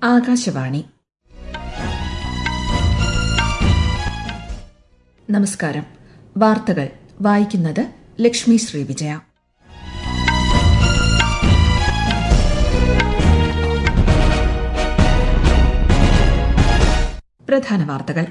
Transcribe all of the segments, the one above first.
ആകാശവാണി. നമസ്കാരം. വാർത്തകൾ വായിക്കുന്നത് ലക്ഷ്മി ശ്രീവിജയ. പ്രധാന വാർത്തകൾ.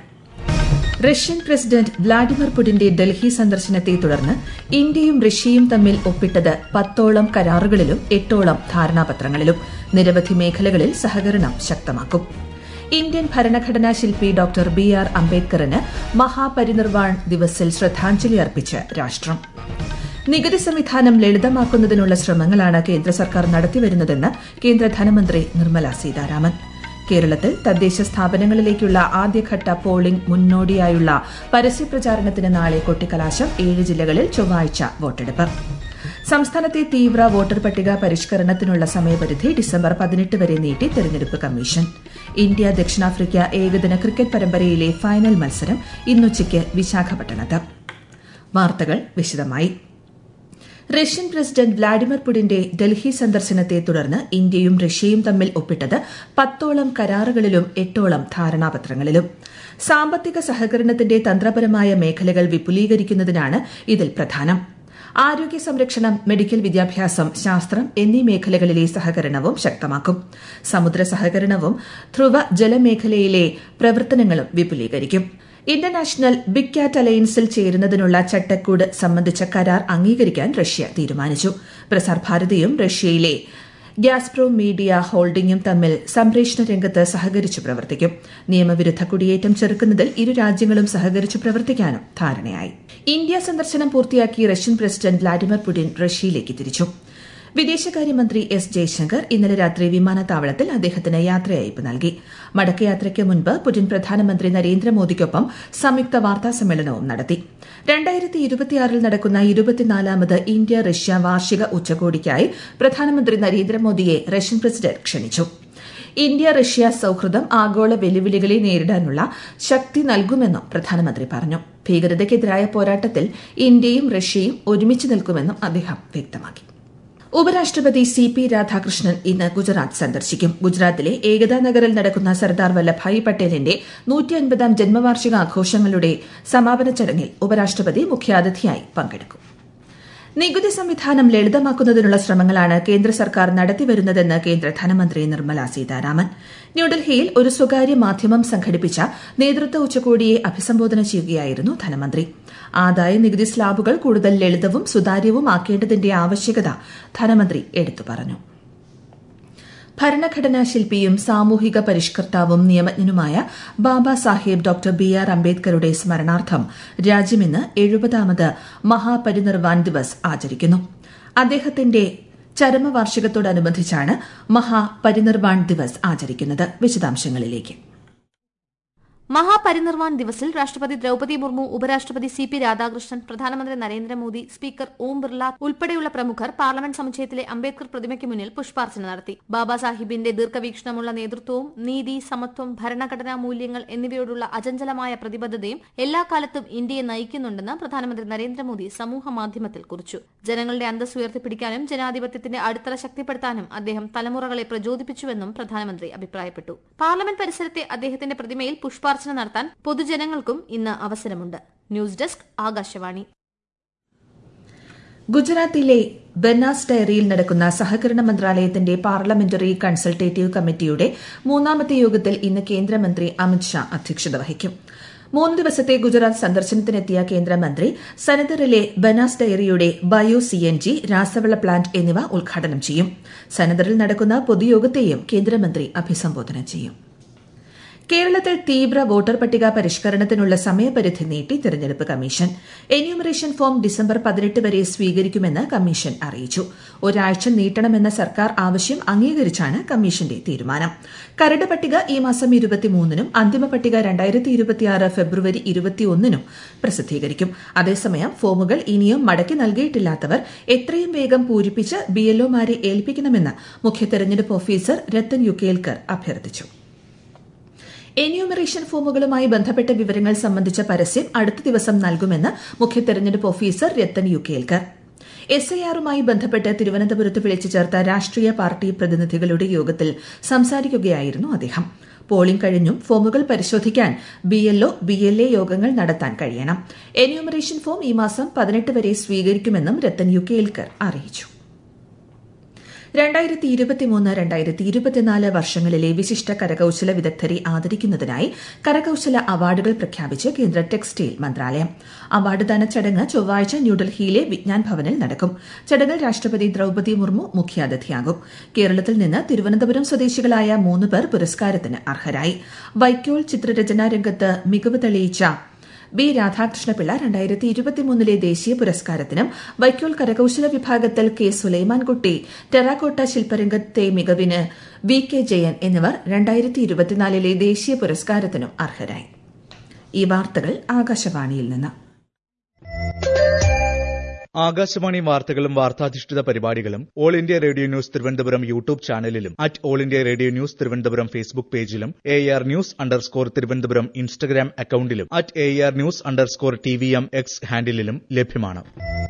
റഷ്യൻ പ്രസിഡന്റ് വ്ളാഡിമിർ പുടിന്റെ ഡൽഹി സന്ദർശനത്തെ തുടർന്ന് ഇന്ത്യയും റഷ്യയും തമ്മിൽ ഒപ്പിട്ടത് 10ഓളം കരാറുകളിലും 8ഓളം ധാരണാപത്രങ്ങളിലും. നിരവധി മേഖലകളിൽ സഹകരണം ശക്തമാക്കും. ഇന്ത്യൻ ഭരണഘടനാ ശില്പി ഡോക്ടർ BR അംബേദ്കറിന് മഹാപരിനിർവാൺ ദിവസിൽ ശ്രദ്ധാഞ്ജലി അർപ്പിച്ച് രാഷ്ട്രം. നികുതി സംവിധാനം ലളിതമാക്കുന്നതിനുള്ള ശ്രമങ്ങളാണ് കേന്ദ്ര സർക്കാർ നടത്തിവരുന്നതെന്ന് കേന്ദ്ര ധനമന്ത്രി നിർമ്മല സീതാരാമൻ. കേരളത്തിൽ തദ്ദേശ സ്ഥാപനങ്ങളിലേക്കുള്ള ആദ്യഘട്ട പോളിംഗ് മുന്നോടിയായുള്ള പരസ്യപ്രചാരണത്തിന് നാളെ കൊട്ടിക്കലാശം. 7 ജില്ലകളിൽ ചൊവ്വാഴ്ച വോട്ടെടുപ്പ്. സംസ്ഥാനത്തെ തീവ്ര വോട്ടർ പട്ടിക പരിഷ്കരണത്തിനുള്ള സമയപരിധി ഡിസംബർ 18 വരെ നീട്ടി തെരഞ്ഞെടുപ്പ് കമ്മീഷൻ. ഇന്ത്യ ദക്ഷിണാഫ്രിക്ക ഏകദിന ക്രിക്കറ്റ് പരമ്പരയിലെ ഫൈനൽ മത്സരം ഇന്നുച്ചയ്ക്ക് വിശാഖപട്ടണത്ത്. വാർത്തകൾ വിശദമായി. റഷ്യൻ പ്രസിഡന്റ് വ്ളാഡിമിർ പുടിന്റെ ഡൽഹി സന്ദർശനത്തെ തുടർന്ന് ഇന്ത്യയും റഷ്യയും തമ്മിൽ ഒപ്പിട്ടത് 10ഓളം കരാറുകളിലും 8ഓളം ധാരണാപത്രങ്ങളിലും. സാമ്പത്തിക സഹകരണത്തിന്റെ തന്ത്രപരമായ മേഖലകൾ വിപുലീകരിക്കുന്നതിനാണ് ഇതിൽ പ്രധാനം. ആരോഗ്യ സംരക്ഷണം, മെഡിക്കൽ വിദ്യാഭ്യാസം, ശാസ്ത്രം എന്നീ മേഖലകളിലെ സഹകരണവും ശക്തമാക്കും. സമുദ്ര സഹകരണവും ധ്രുവ ജലമേഖലയിലെ പ്രവർത്തനങ്ങളും വിപുലീകരിക്കും. ഇന്റർനാഷണൽ ബിഗ് കാറ്റ് അലയൻസിൽ ചേരുന്നതിനുള്ള ചട്ടക്കൂട് സംബന്ധിച്ച കരാർ അംഗീകരിക്കാൻ റഷ്യ തീരുമാനിച്ചു. പ്രസാർ ഭാരതിയും റഷ്യയിലെ ഗ്യാസ്പ്രോം മീഡിയ ഹോൾഡിംഗും തമ്മിൽ സംപ്രേഷണ രംഗത്ത് സഹകരിച്ചു പ്രവർത്തിക്കും. നിയമവിരുദ്ധ കുടിയേറ്റം ചെറുക്കുന്നതിൽ ഇരു രാജ്യങ്ങളും സഹകരിച്ചു പ്രവർത്തിക്കാനും ധാരണയായി. ഇന്ത്യ സന്ദർശനം പൂർത്തിയാക്കി റഷ്യൻ പ്രസിഡന്റ് വ്ളാഡിമിർ പുടിൻ റഷ്യയിലേക്ക് തിരിച്ചു. വിദേശകാര്യമന്ത്രി S. ജയശങ്കർ ഇന്നലെ രാത്രി വിമാനത്താവളത്തിൽ അദ്ദേഹത്തിന് യാത്രയയപ്പ് നൽകി. മടക്കയാത്രയ്ക്ക് മുൻപ് പുടിൻ പ്രധാനമന്ത്രി നരേന്ദ്രമോദിക്കൊപ്പം സംയുക്ത വാർത്താസമ്മേളനവും നടത്തി. 2026 നടക്കുന്ന 24ാമത് ഇന്ത്യ റഷ്യ വാർഷിക ഉച്ചകോടിക്കായി പ്രധാനമന്ത്രി നരേന്ദ്രമോദിയെ റഷ്യൻ പ്രസിഡന്റ് ക്ഷണിച്ചു. ഇന്ത്യ റഷ്യ സൌഹൃദം ആഗോള വെല്ലുവിളികളെ നേരിടാനുള്ള ശക്തി നൽകുമെന്നും പ്രധാനമന്ത്രി പറഞ്ഞു. ഭീകരതയ്ക്കെതിരായ പോരാട്ടത്തിൽ ഇന്ത്യയും റഷ്യയും ഒരുമിച്ച് നിൽക്കുമെന്നും അദ്ദേഹം വ്യക്തമാക്കി. ഉപരാഷ്ട്രപതി CP രാധാകൃഷ്ണൻ ഇന്ന് ഗുജറാത്ത് സന്ദർശിക്കും. ഗുജറാത്തിലെ ഏകതാ നഗറിൽ നടക്കുന്ന സർദാർ വല്ലഭായ് പട്ടേലിന്റെ 150ാം ജന്മവാർഷികാഘോഷങ്ങളുടെ സമാപന ചടങ്ങിൽ ഉപരാഷ്ട്രപതി മുഖ്യാതിഥിയായി പങ്കെടുക്കും. നികുതി സംവിധാനം ലളിതമാക്കുന്നതിനുള്ള ശ്രമങ്ങളാണ് കേന്ദ്ര സർക്കാർ നടത്തിവരുന്നതെന്ന് കേന്ദ്ര ധനമന്ത്രി നിർമ്മല സീതാരാമൻ. ന്യൂഡൽഹിയിൽ ഒരു സ്വകാര്യ മാധ്യമം സംഘടിപ്പിച്ച നേതൃത്വ ഉച്ചകോടിയെ അഭിസംബോധന ചെയ്യുകയായിരുന്നു ധനമന്ത്രി. ആദായ നികുതി സ്ലാബുകൾ കൂടുതൽ ലളിതവും സുതാര്യവുമാക്കേണ്ടതിന്റെ ആവശ്യകത ധനമന്ത്രി എടുത്തു പറഞ്ഞു. ഭരണഘടനാ ശില്പിയും സാമൂഹിക പരിഷ്കർത്താവും നിയമജ്ഞനുമായ ബാബാ സാഹേബ് ഡോക്ടർ BR അംബേദ്കറുടെ സ്മരണാർത്ഥം രാജ്യം ഇന്ന് 70ാമത് മഹാപരിനിർവാൺ ദിവസ് ആചരിക്കുന്നു. അദ്ദേഹത്തിന്റെ ചരമവാർഷികത്തോടനുബന്ധിച്ചാണ് മഹാപരിനിർവാൺ ദിവസ് ആചരിക്കുന്നത്. വിശദാംശങ്ങളിലേക്ക്. മഹാപരിനിർവാൺ ദിവസിൽ രാഷ്ട്രപതി ദ്രൌപദി മുർമു, ഉപരാഷ്ട്രപതി CP രാധാകൃഷ്ണൻ, പ്രധാനമന്ത്രി നരേന്ദ്രമോദി, സ്പീക്കർ ഓം ബിർള ഉൾപ്പെടെയുള്ള പ്രമുഖർ പാർലമെന്റ് സമുച്ചയത്തിലെ അംബേദ്കർ പ്രതിമയ്ക്ക് മുന്നിൽ പുഷ്പാർച്ചന നടത്തി. ബാബാ സാഹിബിന്റെ ദീർഘവീക്ഷണമുള്ള നേതൃത്വവും നീതി, സമത്വം, ഭരണഘടനാ മൂല്യങ്ങൾ എന്നിവയോടുള്ള അചഞ്ചലമായ പ്രതിബദ്ധതയും എല്ലാ കാലത്തും ഇന്ത്യയെ നയിക്കുന്നുണ്ടെന്ന് പ്രധാനമന്ത്രി നരേന്ദ്രമോദി സമൂഹ മാധ്യമത്തിൽ കുറിച്ചു. ജനങ്ങളുടെ അന്തസ് ഉയർത്തിപ്പിടിക്കാനും ജനാധിപത്യത്തിന്റെ അടിത്തറ ശക്തിപ്പെടുത്താനും അദ്ദേഹം തലമുറകളെ പ്രചോദിപ്പിച്ചുവെന്നും പ്രധാനമന്ത്രി അഭിപ്രായപ്പെട്ടു. പാർലമെന്റ് പരിസരത്തെ അദ്ദേഹത്തിന്റെ പ്രതിമയിൽ പുഷ്പാർച്ചന നടത്താൻ പൊതുജനങ്ങൾക്കും ഇന്ന് അവസരമുണ്ട്. News desk, Akashvani. ഗുജറാത്തിലെ ബനാസ് ഡയറിയിൽ നടക്കുന്ന സഹകരണ മന്ത്രാലയത്തിന്റെ പാർലമെന്ററി കൺസൾട്ടേറ്റീവ് കമ്മിറ്റിയുടെ 3ാമത്തെ യോഗത്തിൽ ഇന്ന് കേന്ദ്രമന്ത്രി അമിത് ഷാ അധ്യക്ഷത വഹിക്കും. 3 ദിവസത്തെ ഗുജറാത്ത് സന്ദർശനത്തിനെത്തിയ കേന്ദ്രമന്ത്രി സനദറിലെ ബനാസ് ഡയറിയുടെ ബയോ CNG, രാസവള പ്ലാന്റ് എന്നിവ ഉദ്ഘാടനം ചെയ്യും. സനദറിൽ നടക്കുന്ന പൊതുയോഗത്തെയും കേന്ദ്രമന്ത്രി അഭിസംബോധന ചെയ്യും. കേരളത്തിൽ തീവ്ര വോട്ടർ പട്ടിക പരിഷ്കരണത്തിനുള്ള സമയപരിധി നീട്ടി തെരഞ്ഞെടുപ്പ് കമ്മീഷൻ. എന്യൂമറേഷൻ ഫോം ഡിസംബർ 18 വരെ സ്വീകരിക്കുമെന്ന് കമ്മീഷൻ അറിയിച്ചു. ഒരാഴ്ച നീട്ടണമെന്ന സർക്കാർ ആവശ്യം അംഗീകരിച്ചാണ് കമ്മീഷന്റെ തീരുമാനം. കരട് പട്ടിക ഈ മാസം 23-നും അന്തിമ പട്ടിക 2026 ഫെബ്രുവരി 21-നും പ്രസിദ്ധീകരിക്കും. അതേസമയം ഫോമുകൾ ഇനിയും മടക്കി നൽകിയിട്ടില്ലാത്തവർ എത്രയും വേഗം പൂരിപ്പിച്ച് BLOമാരെ ഏൽപ്പിക്കണമെന്ന് മുഖ്യ തെരഞ്ഞെടുപ്പ് ഓഫീസർ രത്തൻ യുക്കേൽക്കർ അഭ്യർത്ഥിച്ചു. എന്യൂമറേഷൻ ഫോമുകളുമായി ബന്ധപ്പെട്ട വിവരങ്ങൾ സംബന്ധിച്ച പരസ്യം അടുത്ത ദിവസം നൽകുമെന്ന് മുഖ്യ തെരഞ്ഞെടുപ്പ് ഓഫീസർ രത്തൻ യുക്കേൽക്കർ. SIR-മായി ബന്ധപ്പെട്ട് തിരുവനന്തപുരത്ത് വിളിച്ചു ചേർത്ത രാഷ്ട്രീയ പാർട്ടി പ്രതിനിധികളുടെ യോഗത്തിൽ സംസാരിക്കുകയായിരുന്നു അദ്ദേഹം. പോളിംഗ് കഴിഞ്ഞും ഫോമുകൾ പരിശോധിക്കാൻ BLO, BLA യോഗങ്ങൾ നടത്താൻ കഴിയണം. എന്യൂമറേഷൻ ഫോം ഈ മാസം 18 വരെ സ്വീകരിക്കുമെന്നും രത്തൻ യു കേൽക്കർ അറിയിച്ചു. 2023-2024 വർഷങ്ങളിലെ വിശിഷ്ട കരകൌശല വിദഗ്ധരെ ആദരിക്കുന്നതിനായി കരകൌശല അവാർഡുകൾ പ്രഖ്യാപിച്ച് കേന്ദ്ര ടെക്സ്റ്റൈൽ മന്ത്രാലയം. അവാർഡ് ദാന ചടങ്ങ് ചൊവ്വാഴ്ച ന്യൂഡൽഹിയിലെ വിജ്ഞാൻ ഭവനിൽ നടക്കും. ചടങ്ങിൽ രാഷ്ട്രപതി ദ്രൌപദി മുർമു മുഖ്യാതിഥിയാകും. കേരളത്തിൽ നിന്ന് തിരുവനന്തപുരം സ്വദേശികളായ 3 പേർ പുരസ്കാരത്തിന് അർഹരായി. വൈക്കോൽ ചിത്രരചനാ രംഗത്ത് മികവ് തെളിയിച്ച B. രാധാകൃഷ്ണപിള്ള 2023 ദേശീയ പുരസ്കാരത്തിനും വൈക്കോൽ കരകൌശല വിഭാഗത്തിൽ K. സുലൈമാൻകുട്ടി, ടെറാക്കോട്ട ശില്പരംഗത്തെ മികവിന് VK ജയൻ എന്നിവർ 2024 ദേശീയ പുരസ്കാരത്തിനും അർഹരായി. ഈ വാർത്തകൾ ആകാശവാണിയിൽ നിന്ന്. ആകാശവാണി വാർത്തകളും വാർത്താധിഷ്ഠിത പരിപാടികളും all India radio news Thiruvananthapuram YouTube ചാനലിലും all India radio news Thiruvananthapuram Facebook പേജിലും AR News_ തിരുവനന്തപുരം ഇൻസ്റ്റഗ്രാം അക്കൌണ്ടിലും AR News_TVM X ഹാൻഡിലും ലഭ്യമാണ്.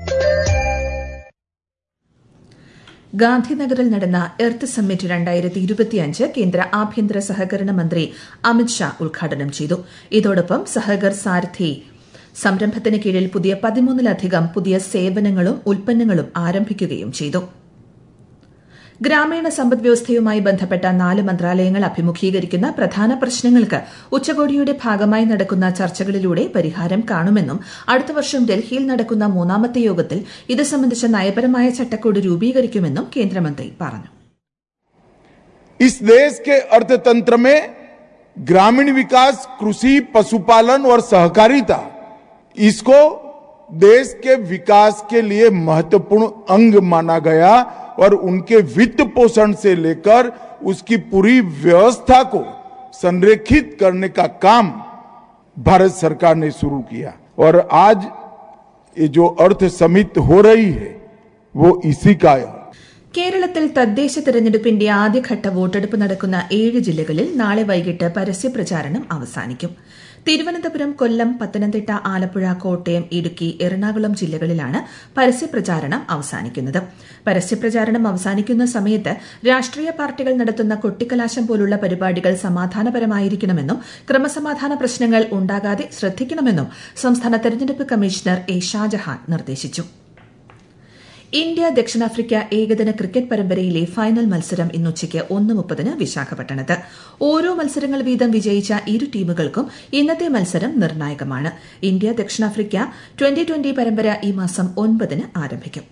ഗാന്ധിനഗറിൽ നടന്ന എർത്ത് സമ്മിറ്റ് 2025 കേന്ദ്ര ആഭ്യന്തര സഹകരണ മന്ത്രി അമിത് ഷാ ഉദ്ഘാടനം ചെയ്തു. ഇതോടൊപ്പം സഹകർ സാരഥി സംരംഭത്തിന് കീഴിൽ പുതിയ 13ലധികം പുതിയ സേവനങ്ങളും ഉൽപ്പന്നങ്ങളും ആരംഭിക്കുകയും ചെയ്തു. ഗ്രാമീണ സമ്പദ്വ്യവസ്ഥയുമായി ബന്ധപ്പെട്ട 4 മന്ത്രാലയങ്ങൾ അഭിമുഖീകരിക്കുന്ന പ്രധാന പ്രശ്നങ്ങൾക്ക് ഉച്ചകോടിയുടെ ഭാഗമായി നടക്കുന്ന ചർച്ചകളിലൂടെ പരിഹാരം കാണുമെന്നും അടുത്ത വർഷം ഡൽഹിയിൽ നടക്കുന്ന 3ാമത്തെ യോഗത്തിൽ ഇത് സംബന്ധിച്ച നയപരമായ ചട്ടക്കൂട് രൂപീകരിക്കുമെന്നും കേന്ദ്രമന്ത്രി പറഞ്ഞു. इस देश के अर्थतंत्र में ग्रामीण विकास, कृषि, पशुपालन और सहकारिता इसको देश के विकास के लिए महत्वपूर्ण अंग माना गया और उनके वित्त पोषण से लेकर उसकी पूरी व्यवस्था को संरेखित करने का काम भारत सरकार ने शुरू किया और आज ये जो अर्थ समिट हो रही है वो इसी का है. കേരളത്തിൽ തദ്ദേശ തെരഞ്ഞെടുപ്പിന്റെ ആദ്യഘട്ട വോട്ടെടുപ്പ് നടക്കുന്ന 7 ജില്ലകളിൽ നാളെ വൈകിട്ട് പരസ്യപ്രചാരണം അവസാനിക്കും. തിരുവനന്തപുരം, കൊല്ലം, പത്തനംതിട്ട, ആലപ്പുഴ, കോട്ടയം, ഇടുക്കി, എറണാകുളം ജില്ലകളിലാണ് പരസ്യപ്രചാരണം അവസാനിക്കുന്നത്. പരസ്യപ്രചാരണം അവസാനിക്കുന്ന സമയത്ത് രാഷ്ട്രീയ പാർട്ടികൾ നടത്തുന്ന കൊട്ടിക്കലാശം പോലുള്ള പരിപാടികൾ സമാധാനപരമായിരിക്കണമെന്നും ക്രമസമാധാന പ്രശ്നങ്ങൾ ഉണ്ടാകാതെ ശ്രദ്ധിക്കണമെന്നും സംസ്ഥാന തെരഞ്ഞെടുപ്പ് കമ്മീഷണർ A. ഷാജഹാൻ നിർദ്ദേശിച്ചു. ഇന്ത്യ ദക്ഷിണാഫ്രിക്ക ഏകദിന ക്രിക്കറ്റ് പരമ്പരയിലെ ഫൈനൽ മത്സരം ഇന്നുച്ചയ്ക്ക് 1:30 വിശാഖപട്ടണത്ത്. ഓരോ മത്സരങ്ങൾ വീതം വിജയിച്ച ഇരു ടീമുകൾക്കും ഇന്നത്തെ മത്സരം നിർണായകമാണ്. ഇന്ത്യ ദക്ഷിണാഫ്രിക്ക 2020 പരമ്പര ഈ മാസം 9 ആരംഭിക്കും.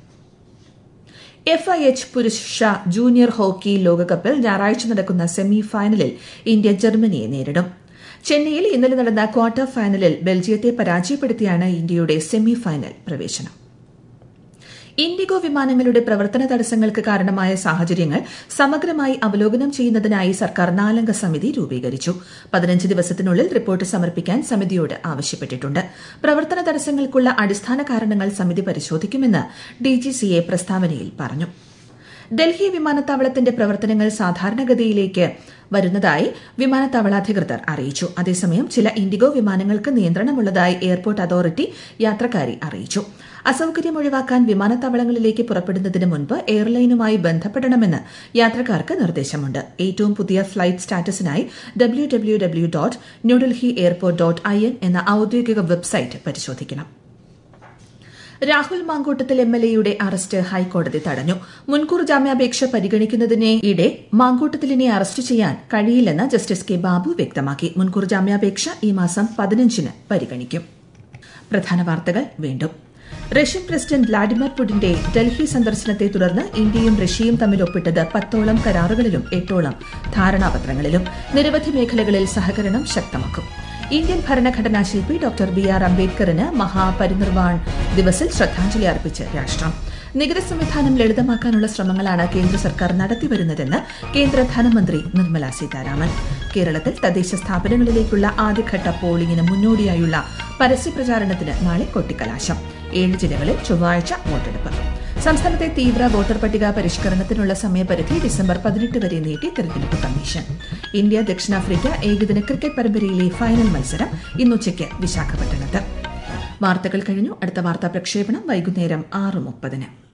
FIH പുരുഷ ജൂനിയർ ഹോക്കി ലോകകപ്പിൽ ഞായറാഴ്ച നടക്കുന്ന സെമി ഫൈനലിൽ ഇന്ത്യ ജർമ്മനിയെ നേരിടും. ചെന്നൈയിൽ ഇന്നലെ നടന്ന ക്വാർട്ടർ ഫൈനലിൽ ബെൽജിയത്തെ പരാജയപ്പെടുത്തിയാണ് ഇന്ത്യയുടെ സെമി ഫൈനൽ പ്രവേശനം. ഇൻഡിഗോ വിമാനങ്ങളുടെ പ്രവർത്തന തടസ്സങ്ങൾക്ക് കാരണമായ സാഹചര്യങ്ങൾ സമഗ്രമായി അവലോകനം ചെയ്യുന്നതിനായി സർക്കാർ 4-അംഗ സമിതി രൂപീകരിച്ചു. 15 ദിവസത്തിനുള്ളിൽ റിപ്പോർട്ട് സമർപ്പിക്കാൻ സമിതിയോട് ആവശ്യപ്പെട്ടിട്ടുണ്ട്. പ്രവർത്തന തടസ്സങ്ങൾക്കുള്ള അടിസ്ഥാന കാരണങ്ങൾ സമിതി പരിശോധിക്കുമെന്ന് DGCA പ്രസ്താവനയിൽ പറഞ്ഞു. ഡൽഹി വിമാനത്താവളത്തിന്റെ പ്രവർത്തനങ്ങൾ സാധാരണഗതിയിലേക്ക് വരുന്നതായി വിമാനത്താവളാധികൃതർ അറിയിച്ചു. അതേസമയം ചില ഇൻഡിഗോ വിമാനങ്ങൾക്ക് നിയന്ത്രണമുള്ളതായി എയർപോർട്ട് അതോറിറ്റി യാത്രക്കാരെ അറിയിച്ചു. അസൌകര്യം ഒഴിവാക്കാൻ വിമാനത്താവളങ്ങളിലേക്ക് പുറപ്പെടുന്നതിന് മുൻപ് എയർലൈനുമായി ബന്ധപ്പെടണമെന്ന് യാത്രക്കാർക്ക് നിർദ്ദേശമുണ്ട്. ഏറ്റവും പുതിയ ഫ്ലൈറ്റ് സ്റ്റാറ്റസിനായി www.newdelhiairport.in എന്ന ഔദ്യോഗിക വെബ്സൈറ്റ് പരിശോധിക്കണം. രാഹുൽ മാങ്കൂട്ടത്തിൽ MLAയുടെ അറസ്റ്റ് ഹൈക്കോടതി തടഞ്ഞു. മുൻകൂർ ജാമ്യാപേക്ഷ പരിഗണിക്കുന്നതിനിടെ മാങ്കൂട്ടത്തിലിനെ അറസ്റ്റ് ചെയ്യാൻ കഴിയില്ലെന്ന് ജസ്റ്റിസ് K. ബാബു വ്യക്തമാക്കി. മുൻകൂർ ജാമ്യാപേക്ഷ ഈ മാസം 15 പരിഗണിക്കും. പ്രധാന വാർത്തകൾ വീണ്ടും. റഷ്യൻ പ്രസിഡന്റ് വ്ളാഡിമിർ പുടിന്റെ ഡൽഹി സന്ദർശനത്തെ തുടർന്ന് ഇന്ത്യയും റഷ്യയും തമ്മിൽ ഒപ്പിട്ടത് 10ഓളം കരാറുകളിലും 8ഓളം ധാരണാപത്രങ്ങളിലും. നിരവധി മേഖലകളിൽ സഹകരണം ശക്തമാക്കും. ഇന്ത്യൻ ഭരണഘടനാ ശില്പി ഡോക്ടർ BR അംബേദ്കറിന് മഹാപരിനിർവാൺ ദിവസിൽ ശ്രദ്ധാഞ്ജലി അർപ്പിച്ച് രാഷ്ട്രം. നികുതി സംവിധാനം ലളിതമാക്കാനുള്ള ശ്രമങ്ങളാണ് കേന്ദ്ര സർക്കാർ നടത്തിവരുന്നതെന്ന് കേന്ദ്ര ധനമന്ത്രി നിർമ്മല സീതാരാമൻ. കേരളത്തിൽ തദ്ദേശ സ്ഥാപനങ്ങളിലേക്കുള്ള ആദ്യഘട്ട പോളിംഗിന് മുന്നോടിയായുള്ള പരസ്യപ്രചാരണത്തിന് നാളെ കൊട്ടിക്കലാശം. 7 ജില്ലകളിൽ ചൊവ്വാഴ്ച വോട്ടെടുപ്പ്. സംസ്ഥാനത്തെ തീവ്ര വോട്ടർ പട്ടിക പരിഷ്കരണത്തിനുള്ള സമയപരിധി ഡിസംബർ 18 വരെ നീട്ടി തെരഞ്ഞെടുപ്പ് കമ്മീഷൻ. ഇന്ത്യ ദക്ഷിണാഫ്രിക്ക ഏകദിന ക്രിക്കറ്റ് പരമ്പരയിലെ ഫൈനൽ മത്സരം ഇന്നുച്ചയ്ക്ക് വിശാഖപട്ടണത്ത്. വാർത്തകൾ കഴിഞ്ഞു. അടുത്ത വാർത്താ പ്രക്ഷേപണം വൈകുന്നേരം 6:30.